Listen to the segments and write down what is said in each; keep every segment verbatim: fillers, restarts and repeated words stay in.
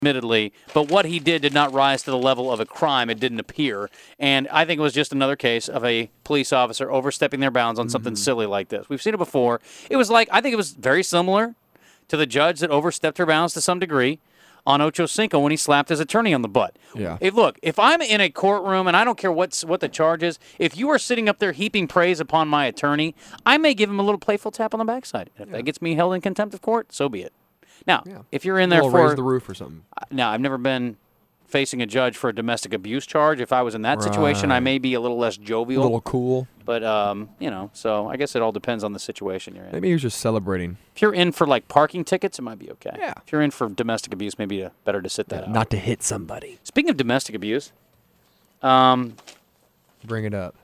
admittedly, but what he did did not rise to the level of a crime. It didn't appear. And I think it was just another case of a police officer overstepping their bounds on something mm-hmm. silly like this. We've seen it before. It was like, I think it was very similar to the judge that overstepped her bounds to some degree on Ocho Cinco when he slapped his attorney on the butt. Yeah. If, look, if I'm in a courtroom, and I don't care what's, what the charge is, if you are sitting up there heaping praise upon my attorney, I may give him a little playful tap on the backside. If yeah. that gets me held in contempt of court, so be it. Now, yeah. if you're in there we'll for... raise the roof or something. Now, I've never been facing a judge for a domestic abuse charge. If I was in that right. situation, I may be a little less jovial. A little cool. But, um, you know, so I guess it all depends on the situation you're in. Maybe he was just celebrating. If you're in for, like, parking tickets, it might be okay. Yeah. If you're in for domestic abuse, maybe better to sit that yeah, out. Not to hit somebody. Speaking of domestic abuse, um... Bring it up.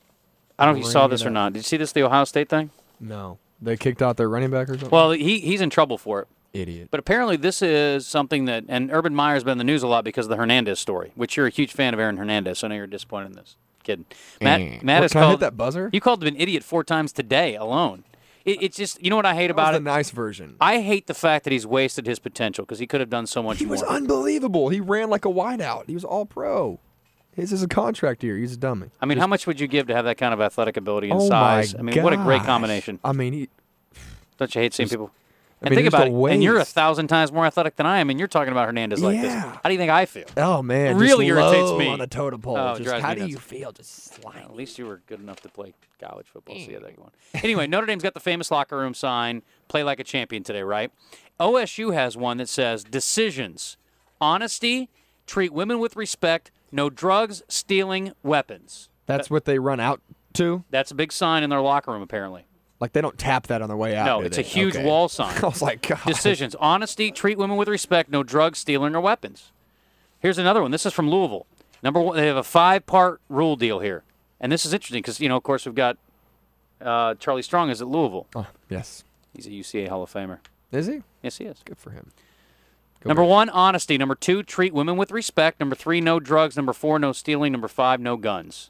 I don't know if Bring you saw this up. or not. Did you see this, the Ohio State thing? No. They kicked out their running back or something? Well, he he's in trouble for it. Idiot. But apparently this is something that, and Urban Meyer's been in the news a lot because of the Hernandez story, which you're a huge fan of Aaron Hernandez, so I know you're disappointed in this. Kidding. Matt, mm. Matt what, has can called, I hit that buzzer? You called him an idiot four times today alone. It, it's just, you know what I hate that about was it? the nice version. I hate the fact that he's wasted his potential because he could have done so much he more. He was unbelievable. He ran like a wideout. He was all pro. His is a contract year. He's a dummy. I mean, just, how much would you give to have that kind of athletic ability and oh size? My I mean, gosh. what a great combination. I mean, he... Don't you hate seeing people... I And mean, think about it, waste. and you're a thousand times more athletic than I am, and you're talking about Hernandez like yeah. this. How do you think I feel? Oh, man. It really just irritates low me. on a totem pole. Oh, just, how do nuts. you feel? Just slimy. Well, at least you were good enough to play college football. So you had that going. Anyway, Notre Dame's got the famous locker room sign, play like a champion today, right? O S U has one that says, decisions, honesty, treat women with respect, no drugs, stealing, weapons. That's what they run out to? That's a big sign in their locker room, apparently. Like, they don't tap that on their way out, No, do it's they? a huge okay. wall sign. I was like, God. Decisions, honesty, treat women with respect, no drugs, stealing, or weapons. Here's another one. This is from Louisville. Number one, they have a five-part rule deal here. And this is interesting because, you know, of course, we've got uh, Charlie Strong is at Louisville. Oh, yes. He's a U C A Hall of Famer. Is he? Yes, he is. Good for him. Go Number back. one, honesty. Number two, treat women with respect. Number three, no drugs. Number four, no stealing. Number five, no guns.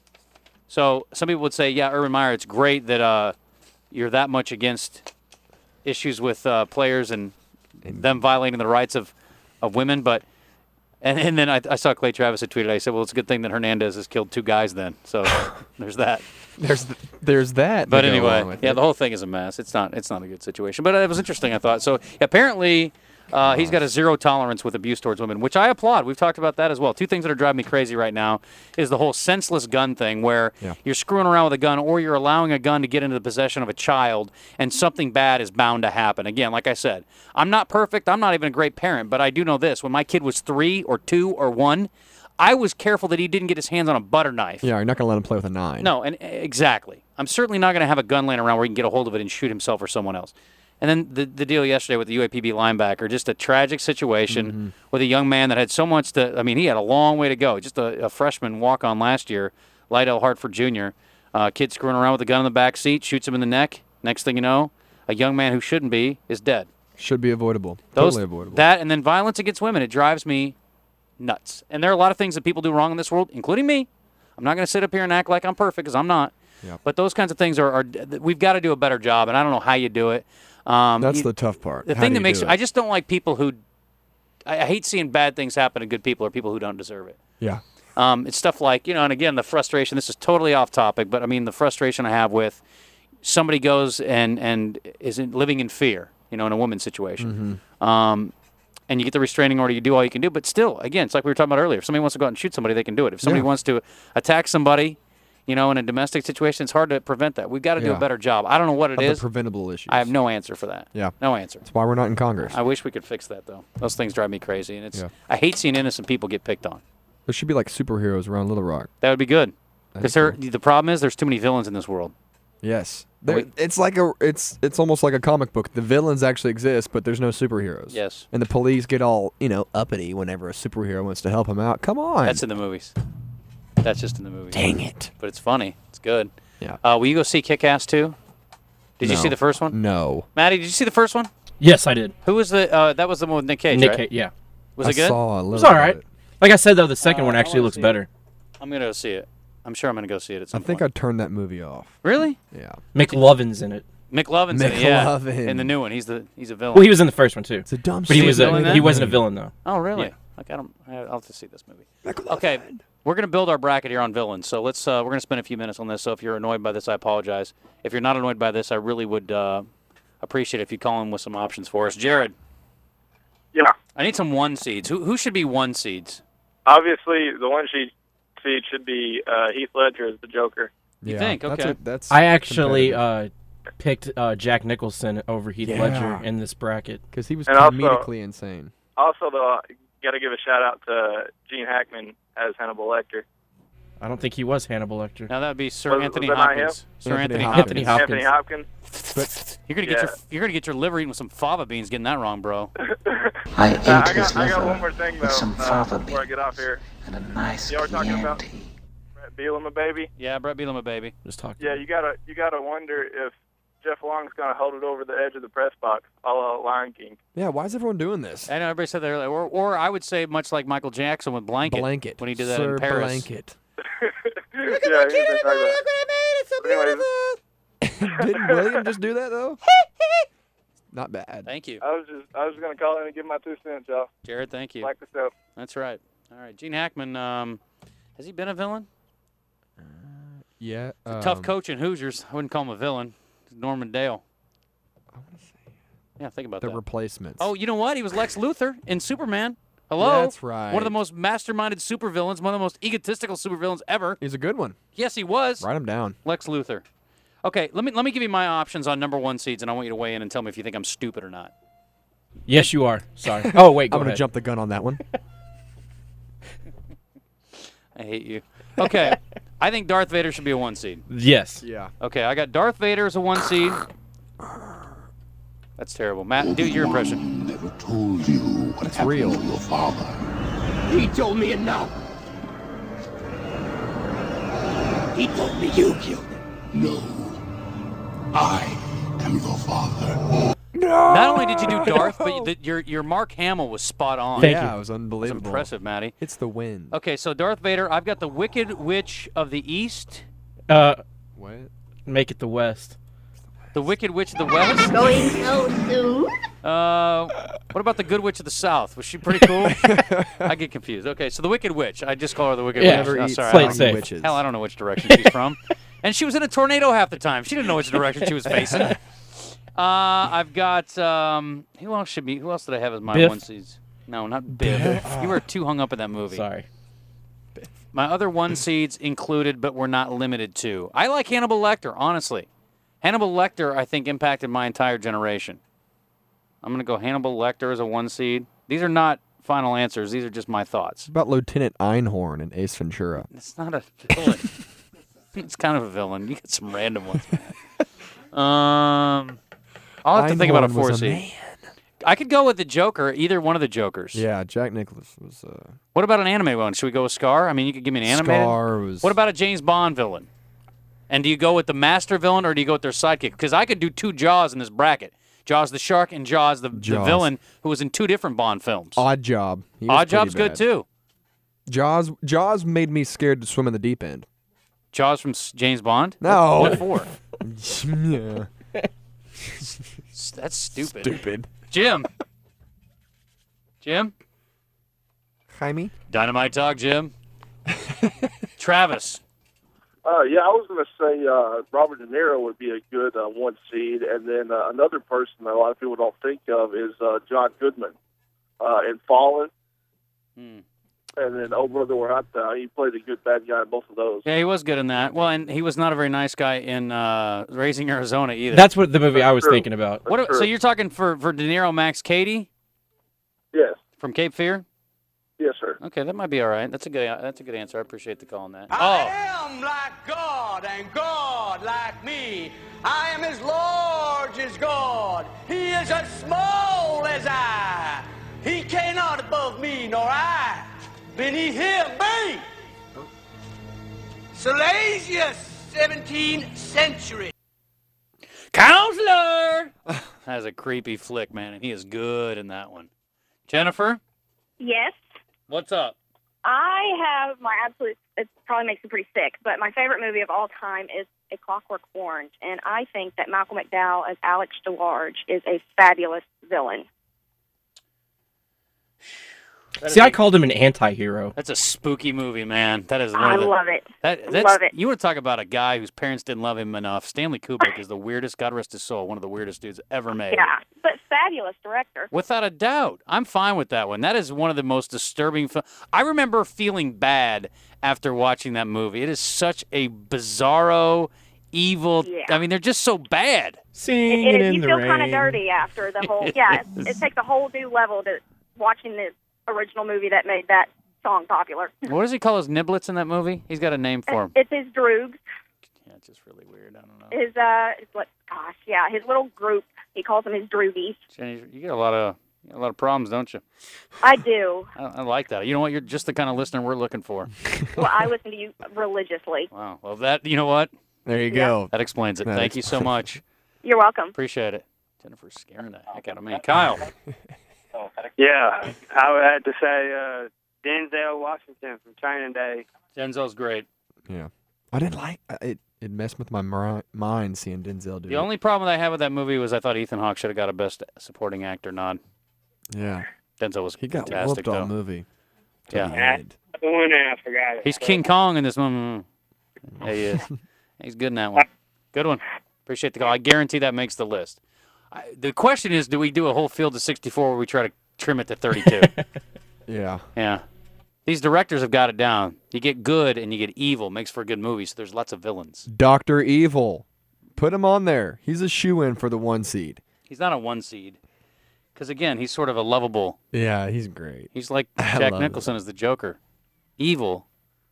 So some people would say, yeah, Urban Meyer, it's great that uh, you're that much against issues with uh, players and them violating the rights of, of women. But and, and then I, I saw Clay Travis had tweeted, I said, well, it's a good thing that Hernandez has killed two guys then. So there's that. There's th- there's that. But to go anyway, along with yeah, it. the whole thing is a mess. It's not it's not a good situation. But it was interesting, I thought. So apparently uh, he's got a zero tolerance with abuse towards women, which I applaud. We've talked about that as well. Two things that are driving me crazy right now is the whole senseless gun thing where Yeah. you're screwing around with a gun or you're allowing a gun to get into the possession of a child and something bad is bound to happen. Again, like I said, I'm not perfect. I'm not even a great parent, but I do know this. When my kid was three or two or one, I was careful that he didn't get his hands on a butter knife. Yeah, you're not going to let him play with a nine. No, and exactly. I'm certainly not going to have a gun laying around where he can get a hold of it and shoot himself or someone else. And then the the deal yesterday with the U A P B linebacker, just a tragic situation mm-hmm. with a young man that had so much to, I mean, he had a long way to go. Just a, a freshman walk-on last year, Lydell Hartford Junior Uh, kid screwing around with a gun in the back seat, shoots him in the neck. Next thing you know, a young man who shouldn't be is dead. Should be avoidable. Those, totally avoidable. That and then violence against women, it drives me nuts. And there are a lot of things that people do wrong in this world, including me. I'm not going to sit up here and act like I'm perfect because I'm not. Yep. But those kinds of things are, are we've got to do a better job, and I don't know how you do it. Um, That's you, the tough part. The How thing do that you makes do I it? just don't like people who I, I hate seeing bad things happen to good people or people who don't deserve it. Yeah. Um, it's stuff like, you know, and again, the frustration, this is totally off topic, but I mean, the frustration I have with somebody goes and, and is in, living in fear, you know, in a woman's situation. Mm-hmm. Um, and you get the restraining order, you do all you can do. But still, again, it's like we were talking about earlier. If somebody wants to go out and shoot somebody, they can do it. If somebody Yeah. wants to attack somebody, you know, in a domestic situation, it's hard to prevent that. We've got to do Yeah. a better job. I don't know what it Of is. the preventable issues. I have no answer for that. Yeah. No answer. That's why we're not in Congress. I wish we could fix that, though. Those things drive me crazy. And it's Yeah. I hate seeing innocent people get picked on. There should be like superheroes around Little Rock. That would be good. That'd Because be the problem is there's too many villains in this world. Yes. There, We- it's like a it's it's almost like a comic book. The villains actually exist, but there's no superheroes. Yes. And the police get all, you know, uppity whenever a superhero wants to help them out. Come on. That's in the movies. That's just in the movies. Dang it. But it's funny. It's good. Yeah. Uh, will you go see Kick-Ass two? Did you No. see the first one? No. Maddie, did you see the first one? Yes, I did. Who was the? Uh, that was the one with Nick Cage, Nick right? Cage, yeah. Was I it good? saw a little It's all bit of right. it. Like I said, though, the second Uh, one I actually wanna looks see it. better. I'm gonna go see it. I'm sure I'm gonna go see it at I some think point. I turned that movie off. Really? Yeah. McLovin's in it. McLovin's in it, yeah. McLovin. In the new one, he's the he's a villain. Well, he was in the first one too, It's a dumb but he shit. was villain in a, that? he wasn't a villain though. Oh, really? Yeah. I got him. I'll have to see this movie. McLovin. Okay, we're gonna build our bracket here on villains. So let's uh, we're gonna spend a few minutes on this. So if you're annoyed by this, I apologize. If you're not annoyed by this, I really would uh, appreciate it if you call in with some options for us. Jared, Yeah. I need some one seeds. Who who should be one seeds? Obviously, the one seed seed should be uh, Heath Ledger as the Joker. You Yeah, think? That's Okay. a, that's I actually uh, picked uh, Jack Nicholson over Heath Yeah. Ledger in this bracket. because he was And also- comedically insane. Also, though, got to give a shout out to Gene Hackman as Hannibal Lecter. I don't think he was Hannibal Lecter. Now that would be Sir Was- Anthony was that not Hopkins. Sir Anthony Anthony Hopkins. Hopkins. Anthony Hopkins. Anthony Hopkins. You're gonna get your Yeah. you're gonna get your liver eaten with some fava beans. Getting that wrong, bro. I ate Uh, I his got, I got liver one more thing, though, with some uh, fava before I bean get off here. and a nice You know what we're talking about? Chianti. Brett Beal, my baby. Yeah, Brett Bielema, baby. Just talking. Yeah, you gotta you gotta wonder if Jeff Long's gonna hold it over the edge of the press box, a la Lion King. Yeah, why is everyone doing this? I know everybody said that earlier. Or, or I would say much like Michael Jackson with Blanket. Blanket. When he did that Sir in Paris. Blanket. yeah, he's been talking about- Anyways, Didn't William just do that though? Not bad. Thank you, I was just I was gonna call in and give my two cents, y'all. Jared. Thank you. Like the stuff. That's right. All right, Gene Hackman. Um, has he been a villain? Yeah. He's a tough um, coach in Hoosiers. I wouldn't call him a villain. Norman Dale. I wanna say Yeah, think about the that. replacements. Oh, you know what? He was Lex Luthor in Superman. Hello. That's right. One of the most masterminded supervillains, one of the most egotistical supervillains ever. He's a good one. Yes, he was. Write him down. Lex Luthor. Okay, let me let me give you my options on number one seeds, and I want you to weigh in and tell me if you think I'm stupid or not. Yes, you are. Sorry. Oh wait, go I'm gonna ahead. jump the gun on that one. I hate you. Okay, I think Darth Vader should be a one seed. Yes. Yeah. Okay, I got Darth Vader as a one seed. That's terrible. Matt, do your impression. Never told you what It's happened real. to your father. He told me enough. He told me you killed him. No. I am your father. Not only did you do Darth, but the, your your Mark Hamill was spot on. Thank yeah, you. it was It was unbelievable. impressive, Matty. It's the wind. Okay, so Darth Vader, I've got the Wicked Witch of the East, Uh, What? make it the West. the Wicked Witch of the West. Going so soon? Uh, what about the Good Witch of the South? Was she pretty cool? I get confused. Okay, so the Wicked Witch. I just call her the Wicked Yeah. Witch. Never Oh, eat sorry, Play I it don't- safe. witches. Hell, I don't know which direction she's from. And she was in a tornado half the time. She didn't know which direction she was facing. Uh, I've got um, who else should be? Who else did I have as my Biff? one seeds? No, not Biff. You were too hung up in that movie. Sorry. My other one seeds included, but were not limited to. I like Hannibal Lecter, honestly. Hannibal Lecter, I think, impacted my entire generation. I'm gonna go Hannibal Lecter as a one seed. These are not final answers. These are just my thoughts. It's about Lieutenant Einhorn in Ace Ventura. It's not a villain. It's kind of a villain. You get some random ones, man. Um, I'll have to think about a Einhorn four was seed. man. I could go with the Joker, either one of the Jokers. Yeah, Jack Nicholas was. Uh, What about an anime one? Should we go with Scar? I mean, you could give me an animated. Scar was. What about a James Bond villain? And do you go with the master villain or do you go with their sidekick? Because I could do two Jaws in this bracket. Jaws the shark and Jaws the, the Jaws. villain who was in two different Bond films. Odd Job? He was Odd pretty Job's good bad. too. Jaws. Jaws made me scared to swim in the deep end. Jaws from S- James Bond? No. What for? yeah. That's stupid. Stupid. Jim. Jim? Jaime. Dynamite talk, Jim. Travis. Uh, yeah, I was going to say uh, Robert De Niro would be a good uh, one seed, and then uh, another person that a lot of people don't think of is uh, John Goodman uh, in Fallen, Hmm. and then Oh Brother Where Art Thou. He played a good bad guy in both of those. Yeah, he was good in that. Well, and he was not a very nice guy in uh, Raising Arizona either. That's what the movie I was True. thinking about. what? That's So true. you're talking for, for De Niro, Max Cady Yes, from Cape Fear? yes, sir. Okay, that might be all right. That's a good. That's a good answer. I appreciate the call on that. I Oh, am like God, and God like me. I am as large as God. He is as small as I. He cannot above me, nor I beneath him. Me! Salasius, seventeenth century. Counselor. That's a creepy flick, man, and he is good in that one. Jennifer, Yes. what's up? I have my absolute, it probably makes me pretty sick, but my favorite movie of all time is A Clockwork Orange, and I think that Malcolm McDowell as Alex DeLarge is a fabulous villain. See, I called him an anti-hero. That's a spooky movie, man. That is one I of the, love it. That, that's, Love it. You want to talk about a guy whose parents didn't love him enough. Stanley Kubrick is the weirdest, God rest his soul, one of the weirdest dudes ever made. Yeah, but fabulous director. Without a doubt. I'm fine with that one. That is one of the most disturbing films. I remember feeling bad after watching that movie. It is such a bizarro, evil... Yeah. I mean, they're just so bad. Singing It, it, in you the feel rain. kind of dirty after the whole, yeah, it, it takes a whole new level to watching the original movie that made that song popular. What does he call his niblets in that movie? He's got a name for them. It's his droogs. Yeah, it's just really weird. I don't know. His, uh, his, what, gosh, yeah, his little group. He calls them his droogies. Jenny, you get a lot of you get a lot of problems, don't you? I do. I, I like that. You know what? You're just the kind of listener we're looking for. Well, I listen to you religiously. Wow. Well, that you know what? There you Yeah. go. That explains it. That Thank you so much. You're welcome. Appreciate it. Jennifer's scaring the heck out of me. Kyle. Yeah, I would have to say uh, Denzel Washington from Training Day. Denzel's great. Yeah. I didn't like it. It messed with my mi- mind seeing Denzel do The it. only problem that I had with that movie was I thought Ethan Hawke should have got a Best Supporting Actor nod. Yeah. Denzel was He got fantastic, whooped all though. movie. to Yeah. the end. The one that I forgot it. He's King Kong in this one. Yeah, he is. He's good in that one. Good one. Appreciate the call. I guarantee that makes the list. I, the question is, do we do a whole field of sixty-four where we try to trim it to thirty-two? Yeah. Yeah. These directors have got it down. You get good and you get evil. Makes for a good movie, so there's lots of villains. Doctor Evil. Put him on there. He's a shoe-in for the one seed. He's not a one seed. Because, again, he's sort of a lovable. Yeah, he's great. He's like I Jack love Nicholson as the Joker. Evil,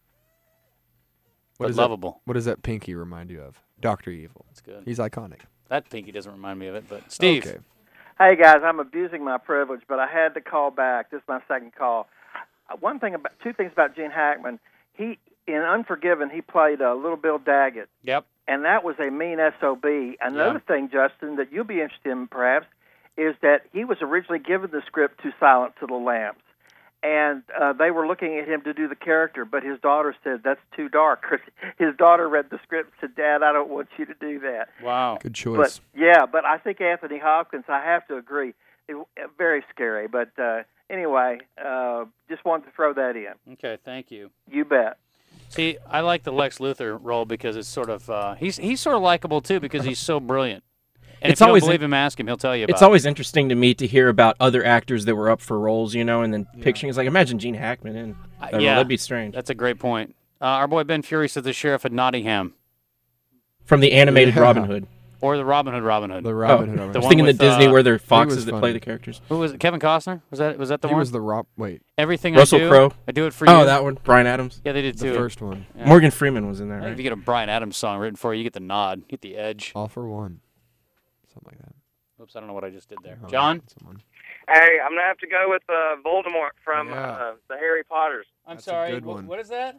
What but is lovable. That, what does that pinky remind you of? Doctor Evil. That's good. He's iconic. That pinky doesn't remind me of it, but Steve. Okay. Hey, guys, I'm abusing my privilege, but I had to call back. This is my second call. Uh, One thing about, two things about Gene Hackman. He, in Unforgiven, he played uh, Little Bill Daggett, Yep. and that was a mean S O B. Another Yeah. thing, Justin, that you'll be interested in, perhaps, is that he was originally given the script to Silence of the Lambs, and uh, they were looking at him to do the character, but his daughter said, that's too dark. His daughter read the script and said, Dad, I don't want you to do that. Wow. Good choice. But yeah, but I think Anthony Hopkins, I have to agree, it, very scary. But uh, anyway, uh, just wanted to throw that in. Okay, thank you. You bet. See, I like the Lex Luthor role because it's sort of uh, he's he's sort of likable too because he's so brilliant. And It's if you always don't believe him, ask him. He'll tell you about It's always interesting to me to hear about other actors that were up for roles, you know, and then picturing it's like imagine Gene Hackman in. Uh, that role. yeah. That'd be strange. That's a great point. Uh, our boy Ben Fury says the sheriff of Nottingham. From the animated Yeah. Robin Hood. Or the Robin Hood Robin Hood. The Robin oh, Hood. I The was one thinking with, the Disney uh, where they're foxes was that funny. play the characters. Who was it? Kevin Costner? Was that was that the He one? was the Rob. Wait, Everything Russell I do, Crowe. I do it for you. Oh, that one. Brian Adams. Yeah, they did the too. first one. Yeah. Morgan Freeman was in there, I think right? If you get a Brian Adams song written for you, you get the nod, you get the edge. All for one. Something like that. Oops, I don't know what I just did there. Oh, John? someone. Hey, I'm gonna have to go with uh, Voldemort from Yeah. uh, the Harry Potters. I'm That's a sorry. good wh- one. What is that?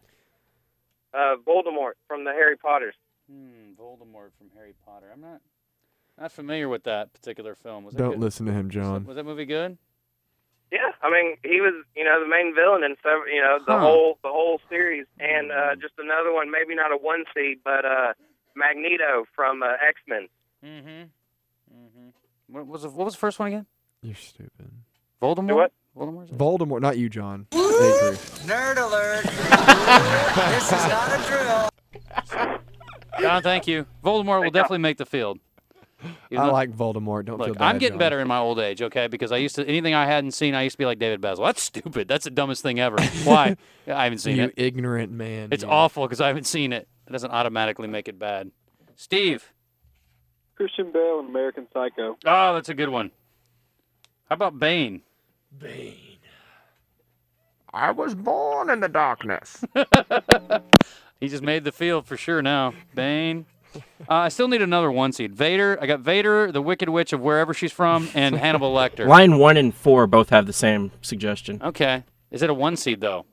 Uh, Voldemort from the Harry Potters. Hmm, Voldemort from Harry Potter. I'm not not familiar with that particular film. Was that Don't good? listen to him, Was John. that, was that movie good? Yeah, I mean he was, you know, the main villain in several, you know, the Huh. whole the whole series, and uh, just another one, maybe not a one seed, but uh, Magneto from uh, X-Men. Mm-hmm. Mm-hmm. What was the, what was the first one again? You're stupid. Voldemort. what? Voldemort. Voldemort, not you, John. Avery. Nerd alert. This is not a drill. John, thank you. Voldemort will definitely make the field. Even I though- like Voldemort. Don't feel Look, bad. I'm getting John. better in my old age, okay? Because I used to anything I hadn't seen, I used to be like David Basil. That's stupid. That's the dumbest thing ever. Why? I haven't seen You it. ignorant man. It's you. awful because I haven't seen it. It doesn't automatically make it bad. Steve. Christian Bale in American Psycho. Oh, that's a good one. How about Bane? Bane. I was born in the darkness. He just made the field for sure now. Bane. Uh, I still need another one seed. Vader. I got Vader, the Wicked Witch of wherever she's from, and Hannibal Lecter. Line one and four both have the same suggestion. Okay. Is it a one seed though?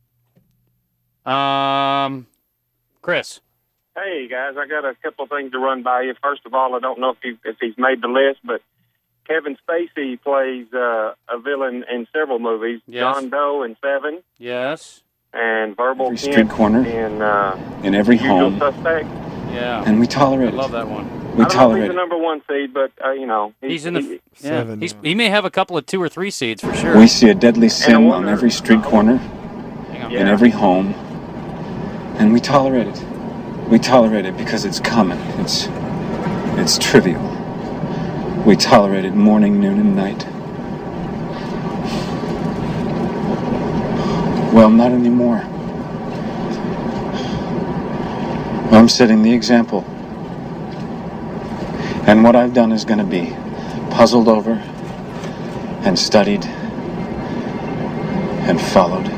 Um, Chris. Hey guys, I got a couple of things to run by you. First of all, I don't know if he if he's made the list, but Kevin Spacey plays uh, a villain in several movies. Yes. John Doe in Seven, Yes. and Verbal Every street Kent corner, and uh, in every Usual home, Suspect. Yeah. and we tolerate I it. love that one. We I don't know if tolerate he's it. the number one seed, but uh, you know He's in the he- yeah. Seven. He's, he may have a couple of two or three seeds for sure. We see a deadly sin on wonder- every street corner, Hang on. in Yeah. every home, and we tolerate it. We tolerate it because it's common. It's it's trivial. We tolerate it morning, noon, and night. Well, not anymore. I'm setting the example. And what I've done is going to be puzzled over and studied and followed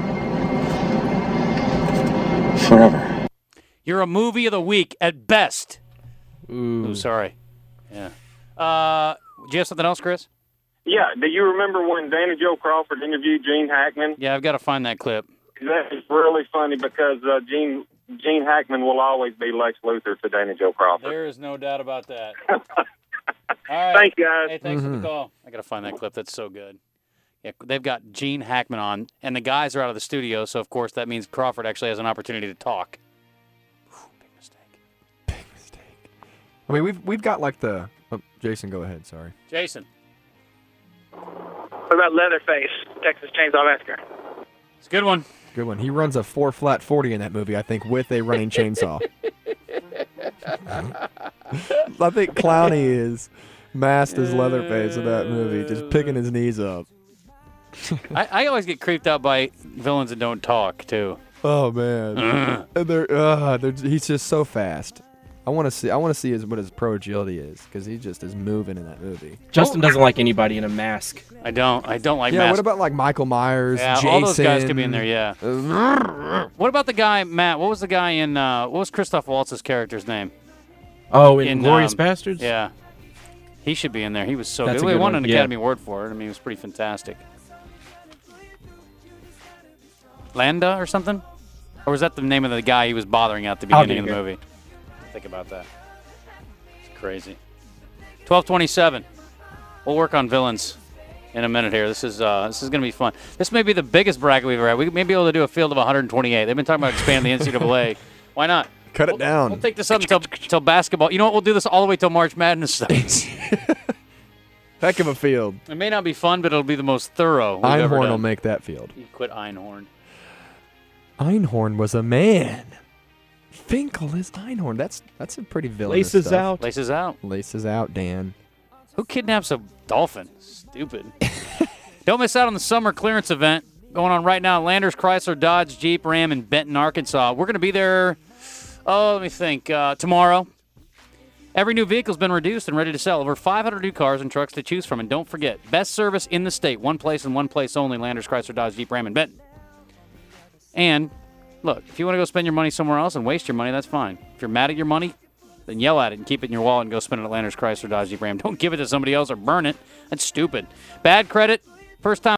forever. You're a movie of the week at best. Ooh. Ooh, sorry. Yeah. Uh, do you have something else, Chris? Yeah, do you remember when Danny Joe Crawford interviewed Gene Hackman? Yeah, I've got to find that clip. That is really funny because uh, Gene Gene Hackman will always be Lex Luthor to Danny Joe Crawford. There is no doubt about that. All right. Thank you, guys. Hey, thanks for the call. I got to find that clip. That's so good. Yeah, they've got Gene Hackman on, and the guys are out of the studio, so of course that means Crawford actually has an opportunity to talk. Whew, big mistake. Big mistake. I mean, we've we've got like the. Oh, Jason, go ahead. Sorry. Jason. What about Leatherface, Texas Chainsaw Massacre? It's a good one. Good one. He runs a four flat forty in that movie, I think, with a running chainsaw. I think Clowney is masked as Leatherface in that movie, just picking his knees up. I, I always get creeped out by villains that don't talk, too. Oh man, And they're, uh, they're, he's just so fast. I want to see. I want to see his, what his pro agility is because he just is moving in that movie. Justin doesn't like anybody in a mask. I don't. I don't like yeah. masks. What about like Michael Myers? Yeah, Jason? all those guys could be in there, yeah. What about the guy, Matt? What was the guy in, uh, what was Christoph Waltz's character's name? Oh, in, Glorious um, Bastards? Yeah. He should be in there. He was so That's good. a We good won one, an yeah. Academy Award for it. I mean, it was pretty fantastic. Landa or something? Or was that the name of the guy he was bothering at the I'll beginning of get the it. movie? Think about that. It's crazy. twelve twenty-seven. We'll work on villains in a minute here. This is uh, this is going to be fun. This may be the biggest bracket we've ever had. We may be able to do a field of one hundred twenty-eight. They've been talking about expanding the N C double A. Why not? Cut it we'll, down. We'll take this up until, until basketball. You know what? We'll do this all the way till March Madness starts. Heck of a field. It may not be fun, but it'll be the most thorough we've ever Einhorn done. will make that field. You quit Einhorn. Einhorn was a man. Finkel is Einhorn. That's that's a pretty villainous Laces stuff. out. Laces out. Laces out, Dan. Who kidnaps a dolphin? Stupid. Don't miss out on the summer clearance event going on right now at Landers Chrysler Dodge Jeep Ram in Benton, Arkansas. We're going to be there, oh, let me think, uh, tomorrow. Every new vehicle's been reduced and ready to sell. Over five hundred new cars and trucks to choose from. And don't forget, best service in the state. One place and one place only. Landers Chrysler Dodge Jeep Ram in Benton. And, look, if you want to go spend your money somewhere else and waste your money, that's fine. If you're mad at your money, then yell at it and keep it in your wallet and go spend it at Landers Chrysler Dodge Jeep Ram. Don't give it to somebody else or burn it. That's stupid. Bad credit, first time